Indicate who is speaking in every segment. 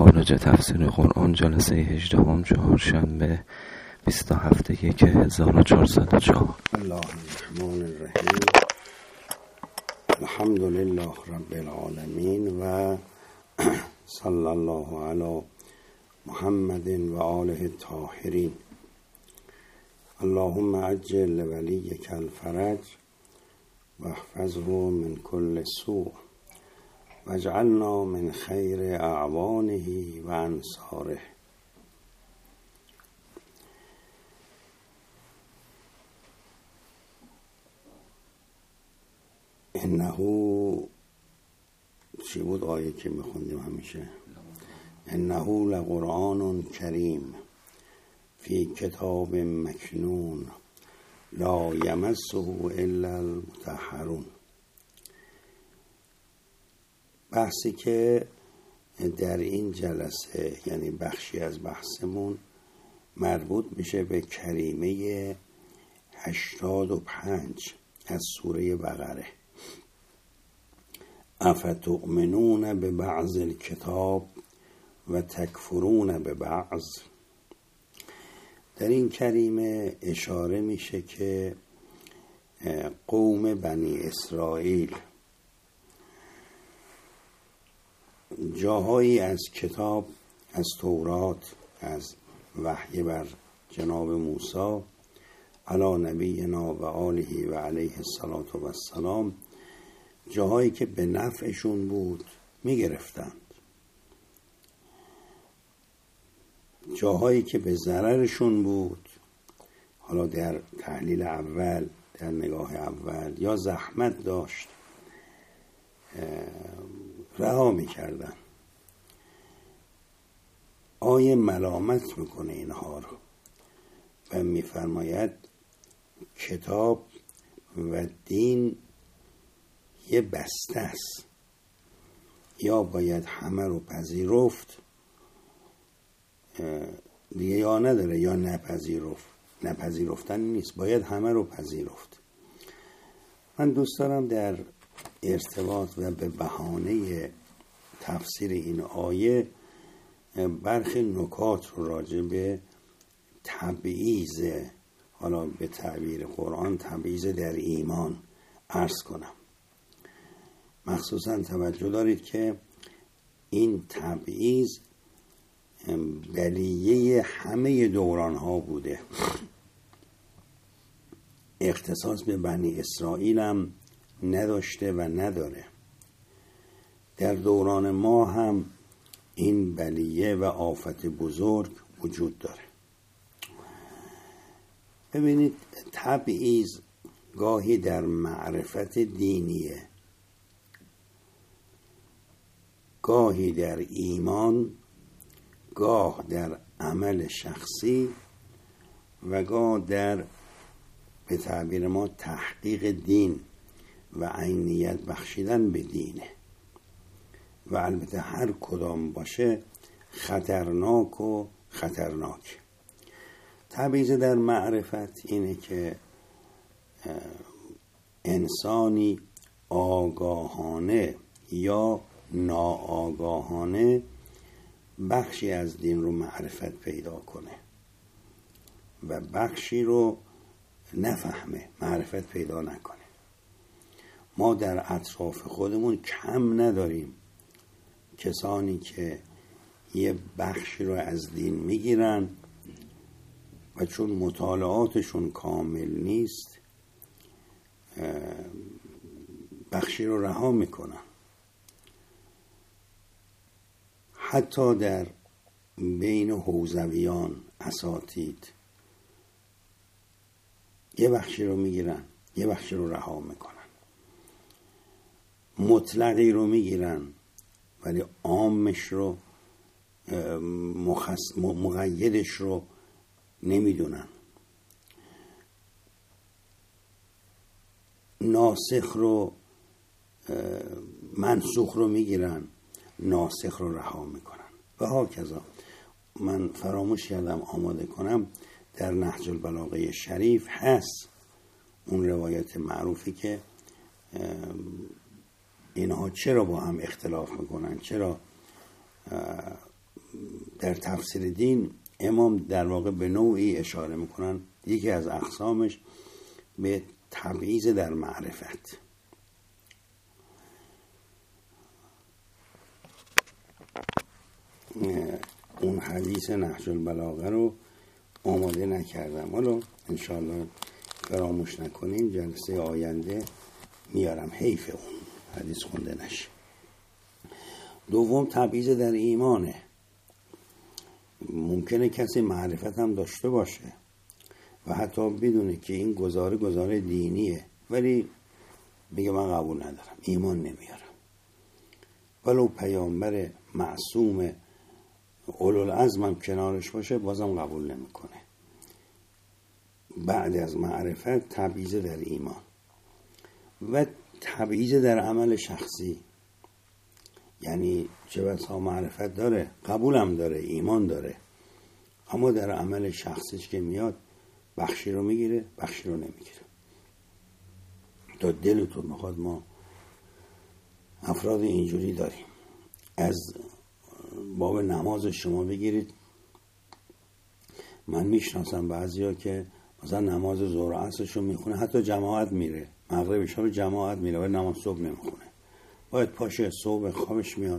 Speaker 1: مخارج تفسیر قرآن جلسه 18 چهارشنبه 27/1/1404.
Speaker 2: الله الرحمن الرحیم. الحمد لله رب العالمین و صلی الله علی محمد و آله الطاهرین. اللهم عجل لولیک الفرج و احفظه من كل سوء واجعلنا من خیر اعوانه و انصاره. انه چی بود آیه که میخوندیم همیشه؟ انه لقرآن کریم فی کتاب مکنون لا یمسه الا المطهرون. بحثی که در این جلسه یعنی بخشی از بحثمون مربوط میشه به کریمه 85 از سوره بقره. افتؤمنون به بعض الکتاب و تکفرون به بعض. در این کریمه اشاره میشه که قوم بنی اسرائیل جاهایی از کتاب، از تورات، از وحی بر جناب موسی علی نبینا و آله و علیه السلام، جاهایی که به نفعشون بود میگرفتند، جاهایی که به ضررشون بود حالا در تحلیل اول، در نگاه اول یا زحمت داشت رها میکردن. آیه ملامت میکنه اینها رو و میفرماید کتاب و دین یه بسته است، یا باید همه رو پذیرفت دیگه، یا نداره، یا نپذیرفتن نیست، باید همه رو پذیرفت. من دوست دارم در ارتباط و به بهانه تفسیر این آیه برخی نکات رو راجع به تبعیض، حالا به تعبیر قرآن تبعیض در ایمان عرض کنم. مخصوصا توجه دارید که این تبعیض بلیه همه دوران ها بوده، اختصاص به بنی اسرائیل هم نداشته و نداره. در دوران ما هم این بلیه و آفت بزرگ وجود داره. ببینید، تبعیض گاهی در معرفت دینیه، گاهی در ایمان، گاه در عمل شخصی و گاه در به تعبیر ما تحقیق دین و عینیت بخشیدن به دینه. و البته هر کدام باشه خطرناک. تبعیض در معرفت اینه که انسانی آگاهانه یا ناآگاهانه بخشی از دین رو معرفت پیدا کنه و بخشی رو نفهمه، معرفت پیدا نکنه. ما در اطراف خودمون کم نداریم کسانی که یه بخشی رو از دین میگیرن و چون مطالعاتشون کامل نیست بخشی رو رها میکنن. حتی در بین حوزویان، اساتید یه بخشی رو میگیرن، یه بخشی رو رها میکنن. مطلقی رو میگیرن ولی عامش رو مقیدش رو نمیدونن. ناسخ رو منسوخ رو میگیرن، ناسخ رو رها میکنن و هاکذا. من فراموش کردم آماده کنم، در نهج البلاغه شریف هست اون روایت معروفی که اینها چرا با هم اختلاف میکنن، چرا در تفسیر دین امام در واقع به نوعی اشاره میکنن، یکی از اقسامش به تبعیض در معرفت. اون حدیث نهج البلاغه رو آماده نکردم، حالا انشاءالله فراموش نکنیم جلسه آینده میارم، حیف اون حدیث خونده نشه. دوم تبعیض در ایمانه. ممکنه کسی معرفت هم داشته باشه و حتی بدونه که این گزاره دینیه، ولی بگه من قبول ندارم، ایمان نمیارم، ولو پیامبر معصوم اولوالعزم هم کنارش باشه بازم قبول نمیکنه. بعد از معرفت تبعیض در ایمان و تبعیض در عمل شخصی، یعنی چه بسا معرفت داره، قبول هم داره، ایمان داره، اما در عمل شخصیش که میاد بخشی رو میگیره بخشی رو نمیگیره. تا دلتون میخواد ما افراد اینجوری داریم. از باب نماز شما بگیرید، من میشناسم بعضیا که مثلا نماز ظهر و عصرشو میخونه، حتی جماعت میره، مغربش رو جماعت میره ولی نماز صبح نمیخونه. باید پاشه صبح خوابش میاد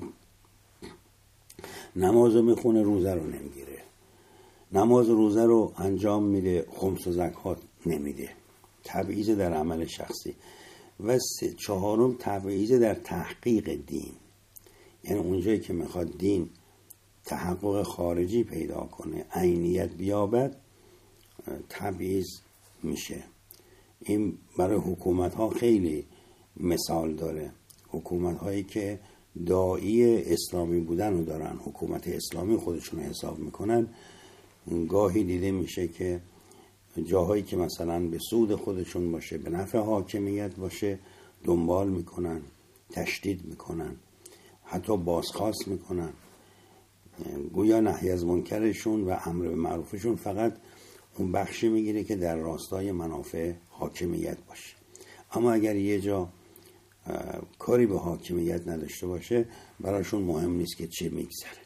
Speaker 2: نماز رو میخونه، روزه رو نمیگیره، نماز روزه رو انجام میده، خمس و زکات نمیده. تبعیض در عمل شخصی. و چهارم تبعیض در تحقیق دین، یعنی اونجایی که میخواد دین تحقق خارجی پیدا کنه، عینیت بیابد، تبعیض میشه. این برای حکومت ها خیلی مثال داره. حکومت هایی که داعی اسلامی بودن رو دارن، حکومت اسلامی خودشون حساب میکنن، گاهی دیده میشه که جاهایی که مثلا به سود خودشون باشه، به نفع حاکمیت باشه، دنبال میکنن، تشدید میکنن، حتی بازخواست میکنن. گویا نهی از منکرشون و امر به معروفشون فقط اون بخشی میگیره که در راستای منافع حاکمیت باشه. اما اگر یه جا کاری به حاکمیت نداشته باشه، براشون مهم نیست که چه میگذره.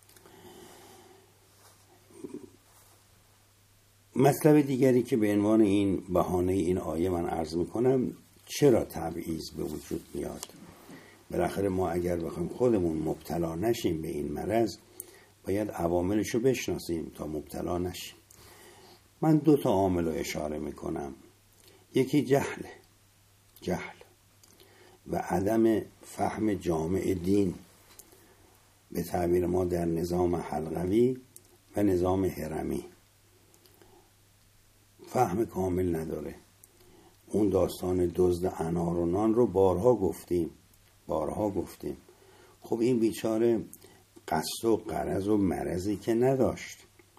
Speaker 2: مطلب دیگری که به عنوان این بهانه این آیه من عرض میکنم، چرا تبعیض به وجود میاد؟ بالاخره ما اگر بخوایم خودمون مبتلا نشیم به این مرض، باید عواملشو بشناسیم تا مبتلا نشیم. من 2 عامل رو اشاره میکنم. یکی جهل و عدم فهم جامع دین، به تعبیر ما در نظام حلقوی و نظام هرمی فهم کامل نداره. اون داستان دزد انار و نان رو بارها گفتیم. خب این بیچاره قصد و غرض و مرضی که نداشت،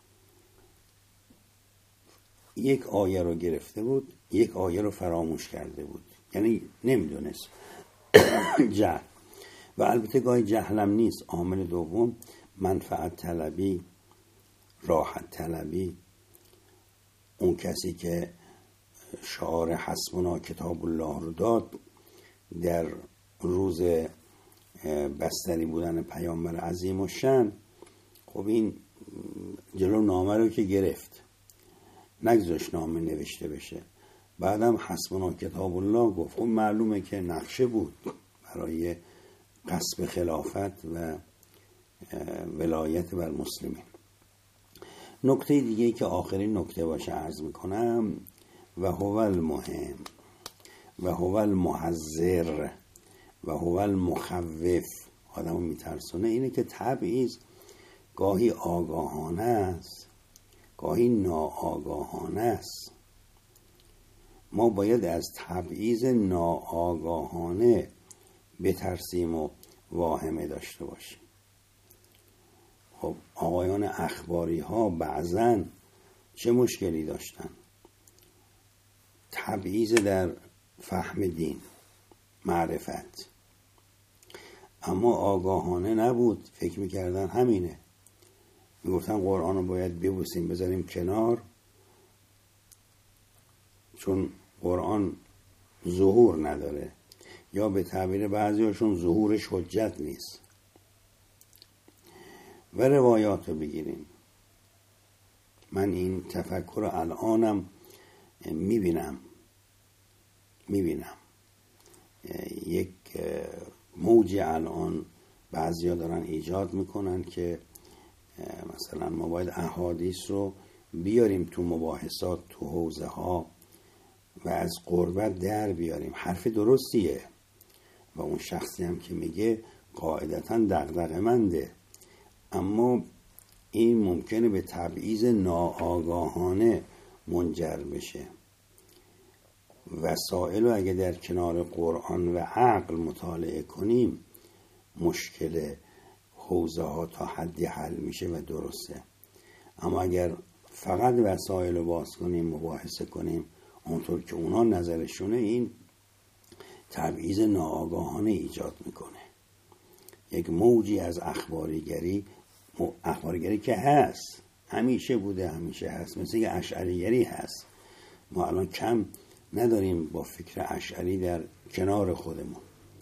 Speaker 2: یک آیه رو گرفته بود، یک آیه رو فراموش کرده بود، یعنی نمیدونست. جهل. و البته گاهی جهلم نیست. عامل دوم منفعت طلبی، راحت طلبی. اون کسی که شعار حسبنا کتاب الله رو داد در روز بستری بودن پیامبر عظیم الشأن، خب این جلو نامه رو که گرفت، نگذاشت نامه نوشته بشه، بعدم حسبنا کتاب الله گفت. خب معلومه که نقشه بود برای غصب خلافت و ولایت بر مسلمین. نکته دیگه که آخرین نکته باشه عرض میکنم، و هو المهم و هو المحذر و هو المخوف، آدمو میترسونه، اینه که تبعیض گاهی آگاهانه است، گاهی ناآگاهانه است. ما باید از تبعیض ناآگاهانه بترسیم و واهمه داشته باشیم. خب آقایان اخباری ها بعضن چه مشکلی داشتن؟ تبعیض در فهم دین، معرفت، اما آگاهانه نبود. فکر میکردن همینه، میگفتن قرآن رو باید ببوسیم بذاریم کنار، چون قرآن ظهور نداره، یا به تعبیر بعضی هاشون ظهورش حجت نیست. و روایات رو بگیریم. من این تفکر رو الانم میبینم یک موج الان بعضیا دارن ایجاد میکنن که مثلا ما باید احادیث رو بیاریم تو مباحثات، تو حوزه ها و از غربت در بیاریم. حرف درستیه و اون شخصی هم که میگه قاعدتاً دغدغه‌منده، اما این ممکنه به تبعیض ناآگاهانه منجر بشه. وسائل رو اگه در کنار قرآن و عقل مطالعه کنیم مشکل حوزه ها تا حدی حل میشه و درسته. اما اگر فقط وسایل رو باز کنیم، مباحثه کنیم اونطور که اونا نظرشونه، این تبعیض ناآگاهانه ایجاد میکنه. یک موجی از اخباریگری که هست، همیشه بوده، همیشه هست، مثل یک اشعریگری هست. ما الان کم نداریم با فکر اشعری در کنار خودمون.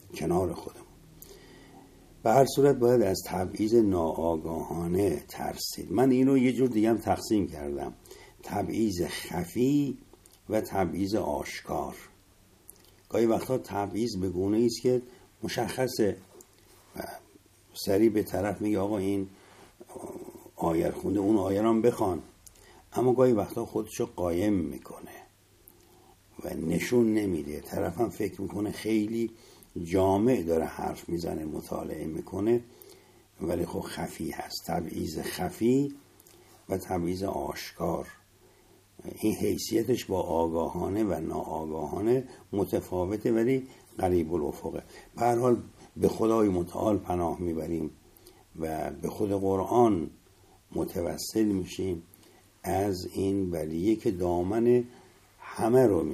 Speaker 2: به هر صورت باید از تبعیض ناآگاهانه ترسید. من این رو یه جور دیگه هم تقسیم کردم: تبعیض خفی و تبعیض آشکار. گاهی وقتا تبعیض به گونه‌ای است که مشخصه، سریع به طرف میگه آقا این آیه خونده، اون آیه رو هم بخوان، اما گاهی وقتا خودشو قایم میکنه و نشون نمیده. طرف هم فکر میکنه خیلی جامع داره حرف میزنه، مطالعه میکنه، ولی خب خفی هست. تبعیض خفی و تبعیض آشکار، این حیثیتش با آگاهانه و ناآگاهانه متفاوته ولی قریب الافقه. به هر حال به خدای متعال پناه میبریم و به خود قرآن متوسل میشیم از این ولیه که دامن همه رو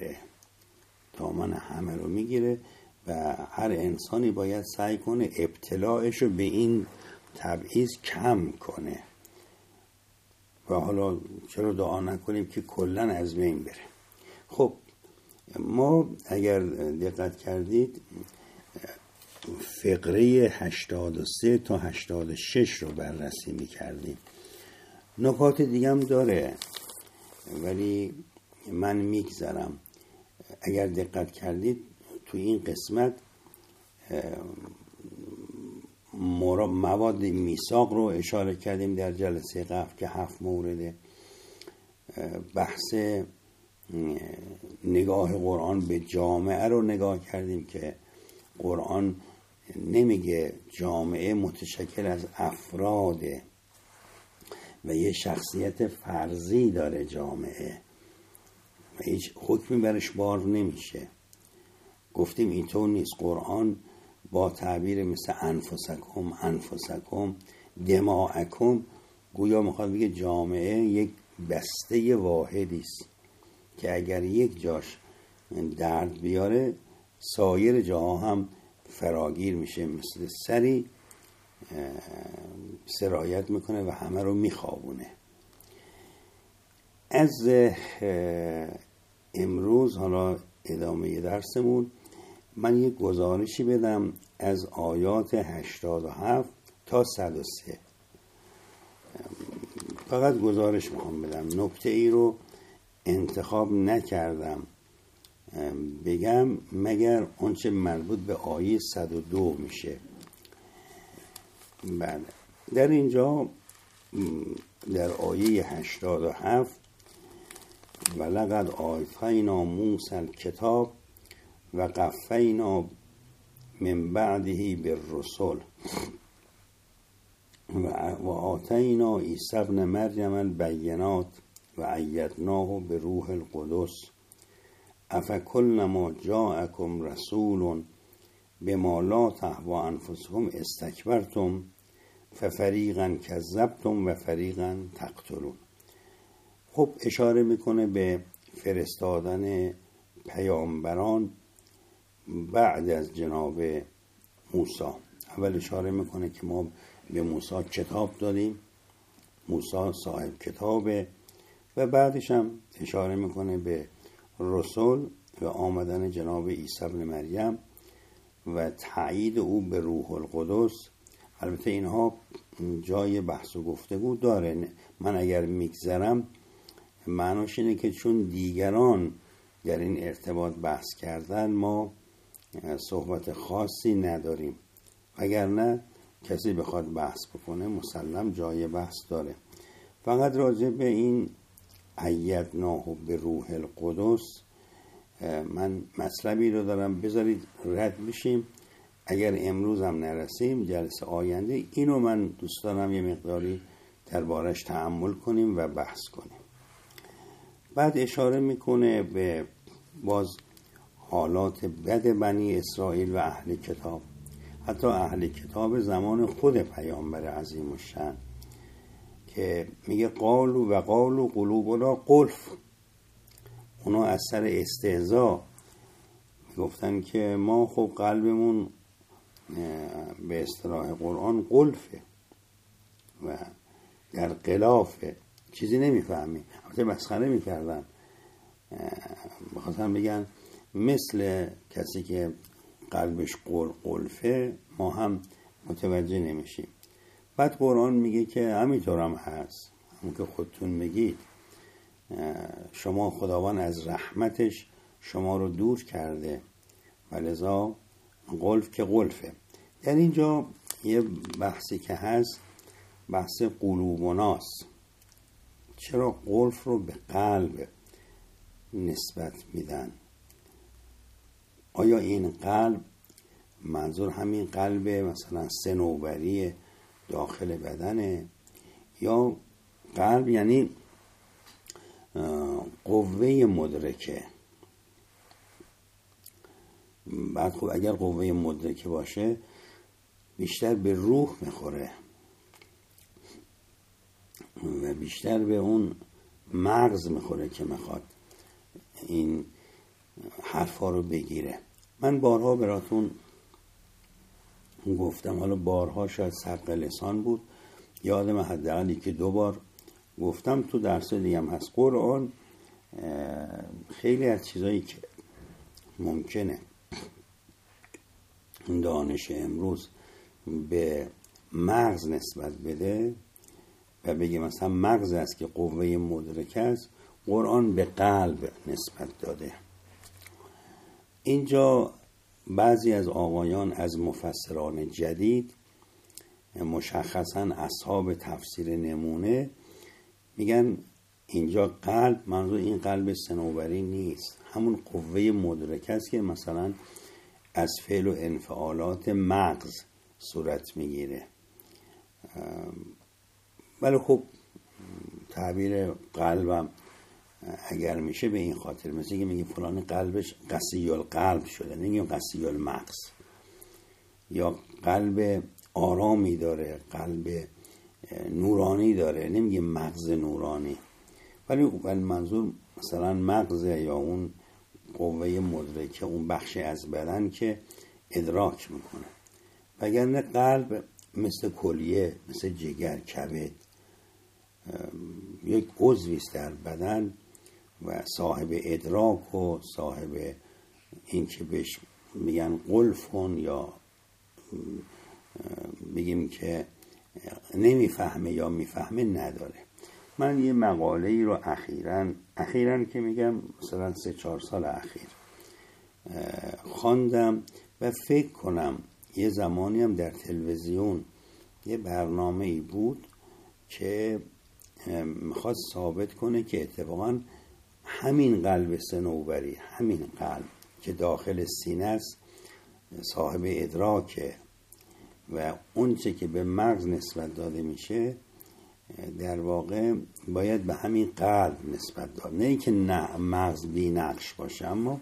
Speaker 2: میگیره و هر انسانی باید سعی کنه ابتلاعش رو به این تبعیض کم کنه و حالا چرا دعا نکنیم که کلن از بین بره. خب ما اگر دقت کردید فقره 83 تا 86 رو بررسی می‌کردیم. نکات دیگه هم داره ولی من میگذرم. اگر دقت کردید تو این قسمت مواد میثاق رو اشاره کردیم در جلسه قبل که 7 مورد. بحث نگاه قرآن به جامعه رو نگاه کردیم که قرآن نمیگه جامعه متشکل از افراده و یه شخصیت فرضی داره جامعه و هیچ حکمی برش بار نمیشه. گفتیم اینطور نیست. قرآن با تعبیر مثل انفسکم دماءکم گویا میخواد بگه جامعه یک بسته واحدی است که اگر یک جاش درد بیاره سایر جاها هم فراگیر میشه، مثل سری سرایت میکنه و همه رو میخوابونه. از امروز حالا ادامه درسمون من یک گزارشی بدم از آیات 87 تا 103. فقط گزارش میخوام بدم، نکته ای رو انتخاب نکردم بگم مگر اونچه مربوط به آیه 102 میشه. بله، در اینجا در آیه 87 ولقد آتینا موسی الکتاب و قفینا من بعده بالرسل و آتینا عیسی ابن مریم البینات و ایدناه بروح القدس افکلما جاءکم رسول بما لا تهوی انفسکم استکبرتم ففریقا کذبتم و فریقا تقتلون. خب اشاره میکنه به فرستادن پیامبران بعد از جناب موسی. اول اشاره میکنه که ما به موسی کتاب دادیم، موسی صاحب کتابه، و بعدش هم اشاره میکنه به رسول و آمدن جناب عیسی ابن مریم و تایید او به روح القدس. البته اینها جای بحث و گفتگو داره. من اگر میگذرم معناش اینه که چون دیگران در این ارتباط بحث کردن ما صحبت خاصی نداریم، اگر نه کسی بخواد بحث بکنه مسلم جای بحث داره. فقط راجع به این ایدناه به روح القدس من مطلبی رو دارم، بذارید رد بشیم. اگر امروز هم نرسیم جلسه آینده اینو من دوست دارم یه مقداری دربارش تأمل کنیم و بحث کنیم. بعد اشاره میکنه به باز حالات بد بنی اسرائیل و اهل کتاب، حتی اهل کتاب زمان خود پیامبر عظیم الشأن، که میگه قالوا قلوبنا غلف. اونا از سر استهزا گفتن که ما خب قلبمون به اصطلاح قرآن قلفه و در غلافه، چیزی نمیفهمیم. البته مسخره میکردن، بخاطر بگن مثل کسی که قلبش قلفه ما هم متوجه نمیشیم. بعد قرآن میگه که همینطور هم هست، همون که خودتون میگید، شما خداوند از رحمتش شما رو دور کرده و لذا قلف که قلفه. در اینجا یه بحثی که هست بحث قلوبناست. چرا قلف رو به قلب نسبت میدن؟ آیا این قلب منظور همین قلب مثلا صنوبری داخل بدنه، یا قلب یعنی قوه مدرکه؟ بعد خب اگر قوه مدرکه باشه بیشتر به روح میخوره و بیشتر به اون مغز میخوره که میخواد این حرفا رو بگیره. من بارها براتون گفتم، حالا بارها شاید سبق لسان بود، یادم حداقل که 2 بار گفتم، تو درس دیگه هم هست. قرآن خیلی از چیزایی که ممکنه دانش امروز به مغز نسبت بده و بگه مثلا مغز است که قوه مدرکه است، قرآن به قلب نسبت داده. اینجا بعضی از آقایان از مفسران جدید، مشخصا اصحاب تفسیر نمونه، میگن اینجا قلب منظور این قلب صنوبری نیست، همون قوه مدرکه است که مثلا از فعل و انفعالات مغز صورت میگیره. ولی خب تعبیر قلبم اگر میشه به این خاطر، مثل که میگه فلان قلبش قسی القلب شده، نمیگیم قسی المغز، یا قلب آرامی داره، قلب نورانی داره، نمیگیم مغز نورانی. ولی منظور مثلا مغز یا اون قوه مدرکه، اون بخش از بدن که ادراک میکنه. وگرنه قلب مثل کلیه، مثل جگر، کبد، یک عضوی است در بدن و صاحب ادراک و صاحب این که بهش میگن قلفون، یا بگیم که نمیفهمه یا میفهمه نداره. من یه مقاله ای رو اخیراً که میگم مثلا 3-4 سال اخیر خواندم و فکر کنم یه زمانی هم در تلویزیون یه برنامه ای بود که میخواد ثابت کنه که اتفاقاً همین قلب صنوبری، همین قلب که داخل سینه است، صاحب ادراکه و اون چه که به مغز نسبت داده میشه در واقع باید به همین قلب نسبت داد. نه اینکه مغز بی نقش باشه، اما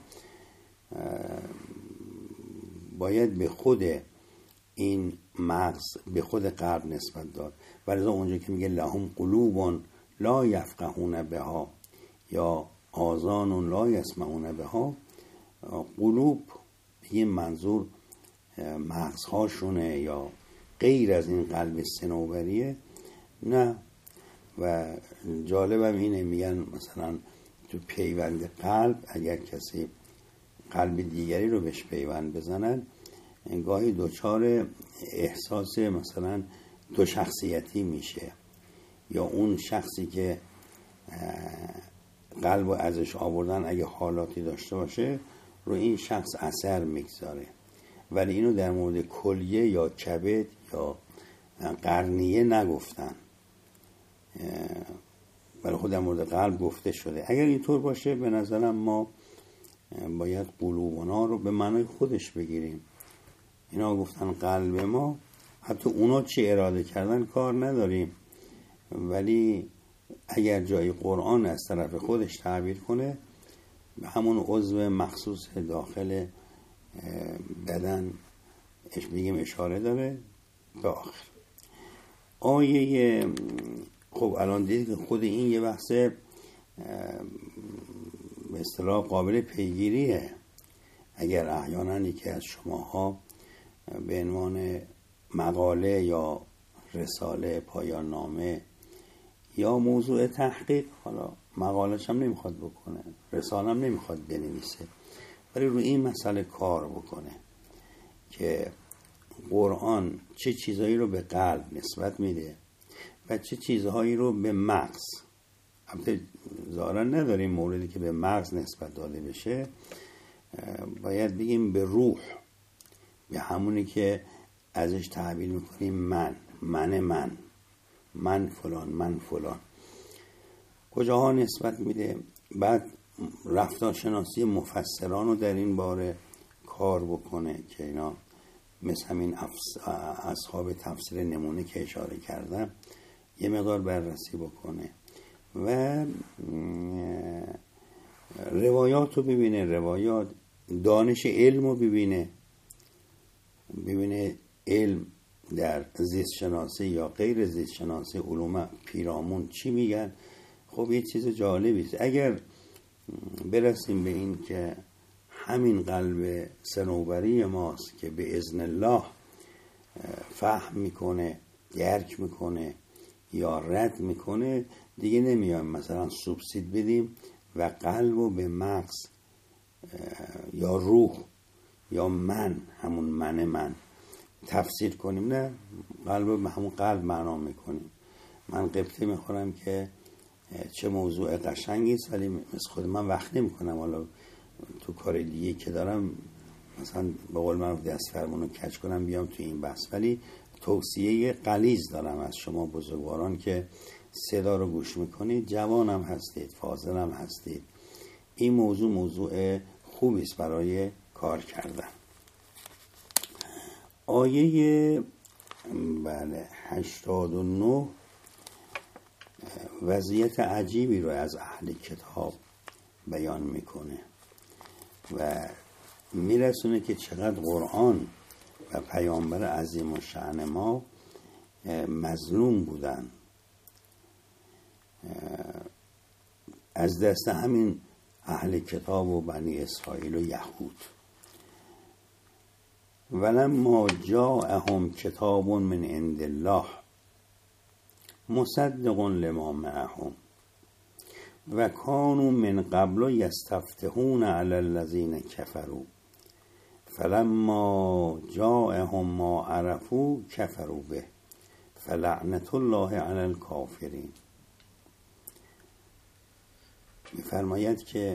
Speaker 2: باید به خود این مغز، به خود قلب نسبت داد. ولی اونجا که میگه لهم قلوب لا یفقهون بها یا آذان لا یسمعون بها، قلوب این منظور مغزهاشونه یا غیر از این قلب صنوبریه؟ نه. و جالبم اینه، میگن مثلا تو پیوند قلب اگر کسی قلب دیگری رو بهش پیوند بزنن، گاهی دچار احساس مثلا دو شخصیتی میشه، یا اون شخصی که قلب و ازش آوردن اگه حالاتی داشته باشه رو این شخص اثر میگذاره. ولی اینو در مورد کلیه یا کبد یا قرنیه نگفتن، ولی خود در مورد قلب گفته شده. اگر اینطور باشه به نظرم ما باید قلوبنا رو به معنای خودش بگیریم. اینا گفتن قلب ما، حتی اونا چی اراده کردن کار نداریم، ولی اگر جای قرآن از طرف خودش تعبیر کنه به همون عضو مخصوص داخل بدن بگیم اشاره داره به آخر آیه. خب الان دیدید که خود این یه بحث به اصطلاح قابل پیگیریه. اگر احیانا یکی از شماها به عنوان مقاله یا رساله پایان نامه یا موضوع تحقیق، حالا مقالش هم نمیخواد بکنه، رساله هم نمیخواد بنویسه، ولی روی این مسئله کار بکنه که قرآن چه چیزهایی رو به قلب نسبت میده و چه چیزهایی رو به مغز. البته ظاهرا نداریم موردی که به مغز نسبت داده بشه، باید بگیم به روح، به همونی که ازش تعبیر میکنیم من فلان کجاها نسبت میده. بعد رفتارشناسی مفسران رو در این باره کار بکنه که اینا مثل همین اصحاب تفسیر نمونه که اشاره کردم یه مقدار بررسی بکنه و روایات رو ببینه، روایات دانش علم رو ببینه علم در زیست شناسی یا غیر زیست شناسی علوم پیرامون چی میگن. خب یه چیز جالبی است. اگر برسیم به این که همین قلب صنوبری ماست که به اذن الله فهم میکنه، درک میکنه یا رد میکنه، دیگه نمیایم مثلا سوبسید بدیم و قلب رو به مغز یا روح یا همون من تفسیر کنیم. نه، قلب رو به همون قلب معنا میکنیم. من قبطه میخورم که چه موضوع قشنگی است، ولی مثل خود من وقت نمیکنم حالا تو کار دیگه که دارم مثلا به قول من دست فرمونو کج کنم بیام تو این بحث. ولی توصیه غلیظ دارم از شما بزرگواران که صدا رو گوش میکنید، جوانم هستید، فاضلم هستید، این موضوع خوبی است برای کار کردن. آیه 89 وضعیت عجیبی رو از اهل کتاب بیان میکنه و میرسونه که چقدر قرآن و پیامبر عظیم الشأن ما مظلوم بودن از دست همین اهل کتاب و بنی اسرائیل و یهود. ولما جاءهم کتاب من عند الله مصدق لما معهم و کانوا من قبل یستفتحون علی الذین کفروا فلما جاءهم ما عرفوا کفروا به فلعنت الله علی الکافرین. می‌فرماید که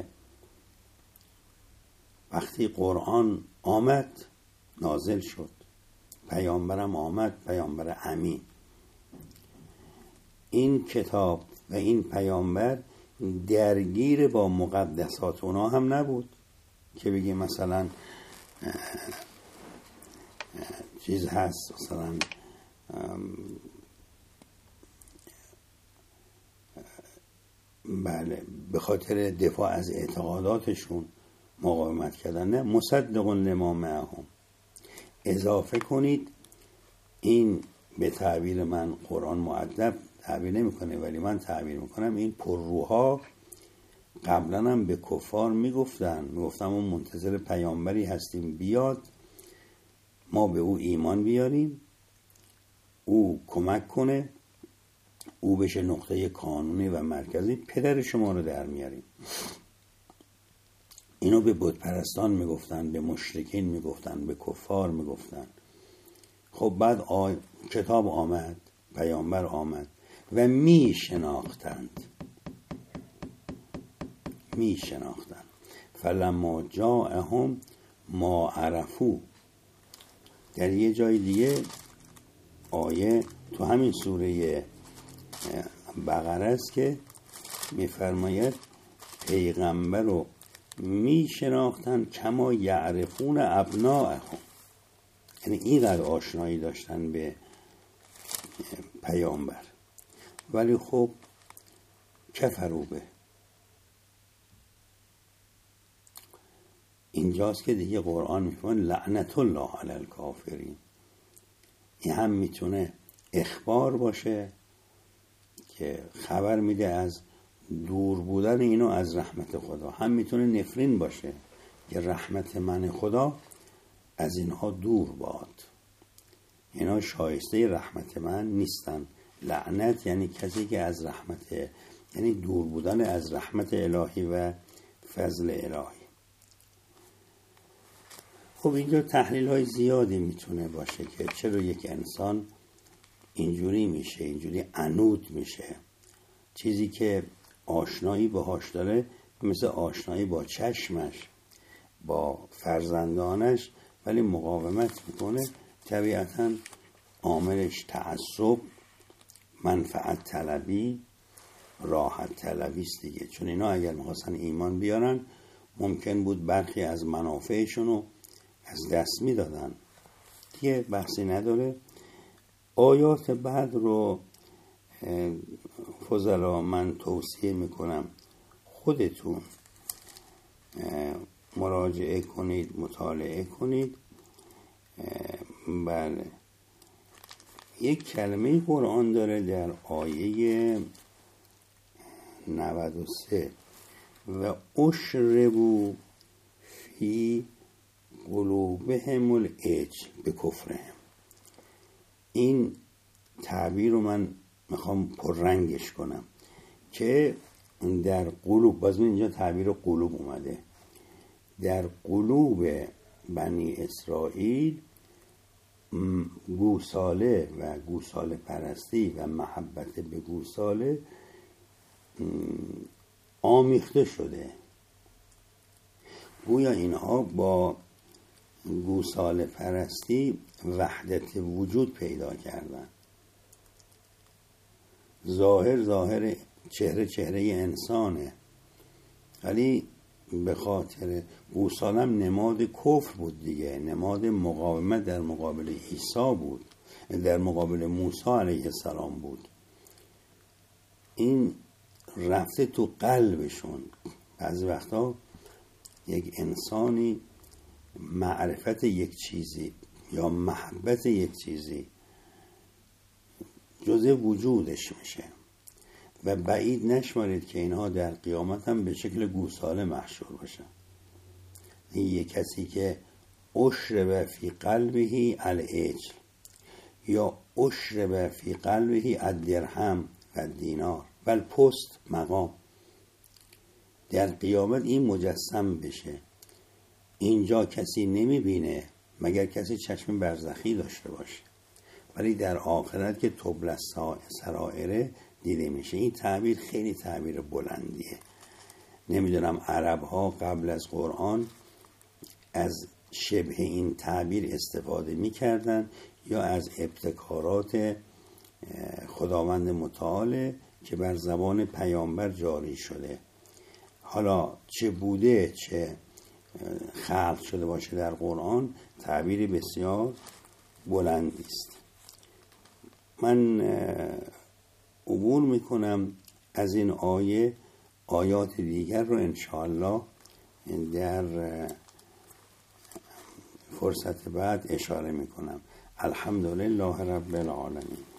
Speaker 2: وقتی قرآن آمد، نازل شد، پیامبرم آمد، پیامبر امین، این کتاب و این پیامبر درگیر با مقدسات اونا هم نبود که بگیم مثلا چیز هست مثلا بله به خاطر دفاع از اعتقاداتشون مقاومت کردن. نه، مصدق لما معهم. اضافه کنید، این به تعبیر من قرآن مؤدب تعبیر نمیکنه ولی من تعبیر میکنم، این پرروها قبلا هم به کفار میگفتن ما منتظر پیامبری هستیم بیاد، ما به او ایمان بیاریم، او کمک کنه، او بشه نقطه کانونی و مرکزی، پدر شما رو در میاریم. اینو به بت پرستان میگفتن، به مشرکین میگفتن، به کفار میگفتن. خب بعد کتاب آمد، پیامبر آمد و می شناختند فلما جاءهم ما عرفوا. در یه جای دیگه آیه تو همین سوره بقره است که میفرماید پیغمبر رو می شناختند کما یعرفون ابناءهم، یعنی اینقدر آشنایی داشتن به پیامبر. ولی خب کفروا به. اینجاست که دیگه قرآن میفرماید لعنت الله علی الکافرین. این هم میتونه اخبار باشه که خبر میده از دور بودن اینو از رحمت خدا، هم میتونه نفرین باشه که رحمت من خدا از اینها دور باد، اینا شایسته رحمت من نیستن. لعنت یعنی کسی که از رحمت، یعنی دور بودن از رحمت الهی و فضل الهی. خب اینجا تحلیل های زیادی میتونه باشه که چرا یک انسان اینجوری میشه، اینجوری عنود میشه. چیزی که آشنایی باهاش داره، مثل آشنایی با چشمش، با فرزندانش، ولی مقاومت میکنه، طبیعتاً عاملش تعصب، منفعت طلبی، راحت طلبی است دیگه. چون اینا اگر میخواستن ایمان بیارن ممکن بود برخی از منافعشونو از دست میدادن دیگه. بحثی نداره. آیات بعد رو فضلا من توصیه میکنم خودتون مراجعه کنید، مطالعه کنید. بله، یک کلمه قرآن داره در آیه 93 و اشربوا فی قلوبهم العجل بکفرهم. این تعبیر رو من میخوام پررنگش کنم که در قلوب، باز اینجا تعبیر قلوب اومده، در قلوب بنی اسرائیل گوساله و گوساله پرستی و محبت به گوساله آمیخته شده. گویا اینها با گوساله پرستی وحدت وجود پیدا کردن. ظاهر چهره انسانه، ولی به خاطر گوسالم نماد کفر بود دیگه، نماد مقاومت در مقابل عیسی بود، در مقابل موسی علیه السلام بود. این رفته تو قلبشون. بعضی وقتا یک انسانی معرفت یک چیزی یا محبت یک چیزی جزء وجودش میشه و بعید نشمارید که اینها در قیامت هم به شکل گوساله محشور باشن. این یک کسی که اشرب فی قلبه العجل یا اشرب فی قلبه الدرهم و دینار و الپست مقام، در قیامت این مجسم بشه. اینجا کسی نمیبینه مگر کسی چشم برزخی داشته باشه، ولی در آخرت که طبل سرائره دیده میشه. این تعبیر خیلی تعبیر بلندیه. نمیدونم عرب ها قبل از قرآن از شبه این تعبیر استفاده میکردن یا از ابتکارات خداوند متعال که بر زبان پیامبر جاری شده. حالا چه بوده چه خلق شده باشه در قرآن، تعبیر بسیار بلندی است. من عبور میکنم از این آیه، آیات دیگر رو انشاءالله در فرصت بعد اشاره میکنم. الحمدلله رب العالمین.